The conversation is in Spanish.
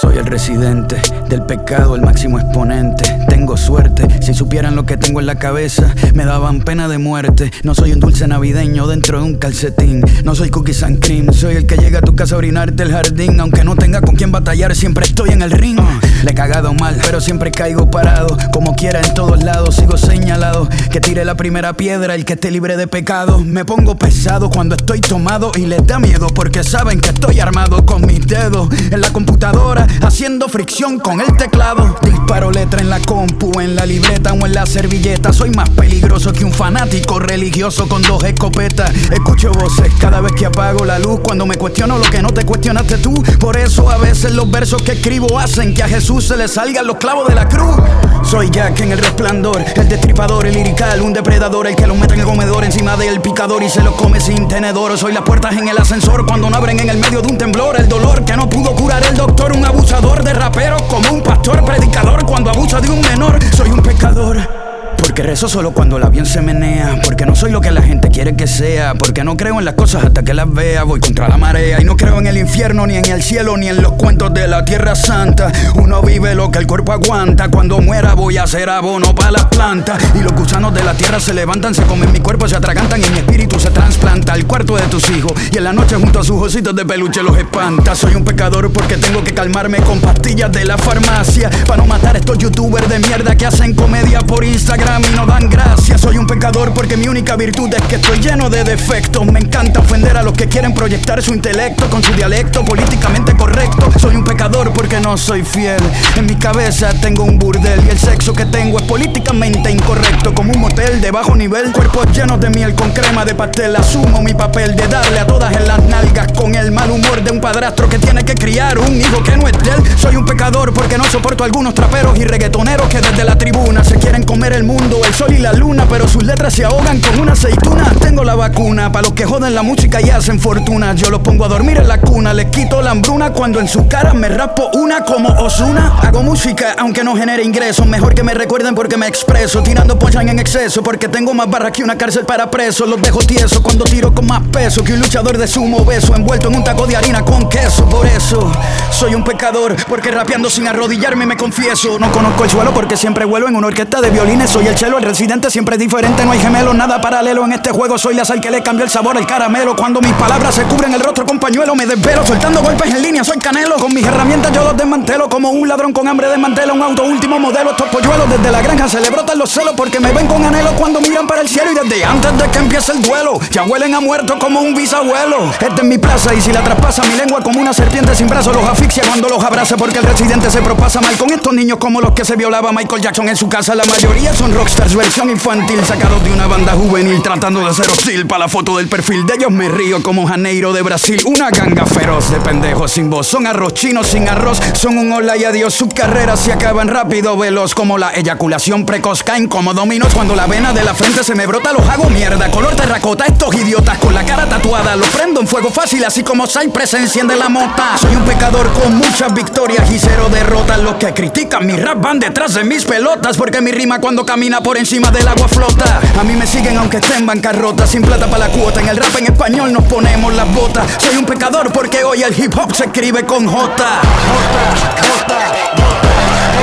Soy el residente del pecado, el máximo exponente. Tengo suerte, si supieran lo que tengo en la cabeza me daban pena de muerte. No soy un dulce navideño dentro de un calcetín. No soy cookies and cream, soy el que llega a tu casa a orinarte el jardín. Aunque no tenga con quién batallar, siempre estoy en el ring. Le he cagado mal, pero siempre caigo parado. Como quiera en todos lados, sigo señalado. Que tire la primera piedra el que esté libre de pecado. Me pongo pesado cuando estoy tomado y les da miedo porque saben que estoy armado con mis dedos en la computadora, haciendo fricción con el teclado. Disparo letra en la compu, en la libreta o en la servilleta. Soy más peligroso que un fanático religioso con 2 escopetas. Escucho voces cada vez que apago la luz, cuando me cuestiono lo que no te cuestionaste tú. Por eso a veces los versos que escribo hacen que a Jesús se le salgan los clavos de la cruz. Soy Jack en El Resplandor, el destripador, el lirical, un depredador, el que lo mete en el comedor encima del picador y se lo come sin tenedor. Soy las puertas en el ascensor cuando no abren en el medio de un temblor. El dolor que no pudo curar el doctor, un abusador de raperos como un pastor predicador cuando abusa de un menor. Soy un pecador porque rezo solo cuando el avión se menea, porque no soy lo que la gente quiere que sea, porque no creo en las cosas hasta que las vea. Voy contra la marea y no creo en el infierno, ni en el cielo, ni en los cuentos de la tierra santa. Uno vive lo que el cuerpo aguanta. Cuando muera voy a hacer abono para las plantas, y los gusanos de la tierra se levantan, se comen mi cuerpo, se atragantan y mi espíritu se trasplanta al cuarto de tus hijos, y en la noche junto a sus ositos de peluche los espanta. Soy un pecador porque tengo que calmarme con pastillas de la farmacia, para no matar a estos youtubers de mierda que hacen comedia por Instagram y no dan gracias. Soy un pecador porque mi única virtud es que estoy lleno de defectos. Me encanta ofender a los que quieren proyectar su intelecto con su dialecto políticamente correcto. Soy un pecador porque no soy fiel. En mi cabeza tengo un burdel y el sexo que tengo es políticamente incorrecto, como un motel de bajo nivel. Cuerpos llenos de miel con crema de pastel. Asumo mi papel de darle a todas en las nalgas con el mal humor de un padrastro que tiene que criar un hijo que no es de él. Soy un pecador porque no soporto a algunos traperos y reggaetoneros que desde la tribuna se quieren comer el mundo, el sol y la luna, pero sus letras se ahogan con una aceituna. Tengo la vacuna para los que joden la música y hacen fortuna. Yo los pongo a dormir en la cuna, les quito la hambruna cuando en su cara me raspo una como Ozuna. Hago música aunque no genere ingresos, mejor que me recuerden porque me expreso, tirando punchline en exceso, porque tengo más barras que una cárcel para presos. Los dejo tiesos cuando tiro con más peso que un luchador de sumo obeso envuelto en un taco de harina con queso. Por eso soy un pecador, porque rapeando sin arrodillarme me confieso. No conozco el suelo porque siempre vuelo en una orquesta de violines. Soy el chelo, el residente, siempre diferente, no hay gemelo, nada paralelo en este juego. Soy la sal que le cambió el sabor al caramelo. Cuando mis palabras se cubren el rostro con pañuelo, me desvelo soltando golpes en línea. Soy Canelo, con mis herramientas yo los desmantelo, como un ladrón con hambre desmantela un auto último modelo. Estos polluelos desde la granja se le brotan los celos, porque me ven con anhelo cuando miran para el cielo, y desde antes de que empiece el duelo ya huelen a muerto como un bisabuelo. Esta es mi plaza y si la traspasa mi lengua como una serpiente sin brazos los asfixia cuando los abraza, porque el residente se propasa mal con estos niños como los que se violaba Michael Jackson en su casa. La mayoría son rockstars versión infantil, sacados de una banda juvenil tratando de ser hostil. Para la foto del perfil de ellos me río como Janeiro de Brasil. Una ganga feroz de pendejos sin voz, son arroz chino sin arroz, son un hola y adiós. Sus carreras se acaban rápido, veloz como la eyaculación precoz. Caen como dominos cuando la vena de la frente se me brota, los hago mierda color terracota. Estos idiotas con la cara tatuada los prendo en fuego fácil, así como Cypress enciende la mota. Soy un pecador con muchas victorias y 0 derrotas. Los que critican mi rap van detrás de mis pelotas, porque mi rima cuando camina por encima del agua flota. A mí me siguen aunque esté en bancarrota, sin plata para la cuota. En el rap en español nos ponemos las botas. Soy un pecador porque hoy el hip hop se escribe con J.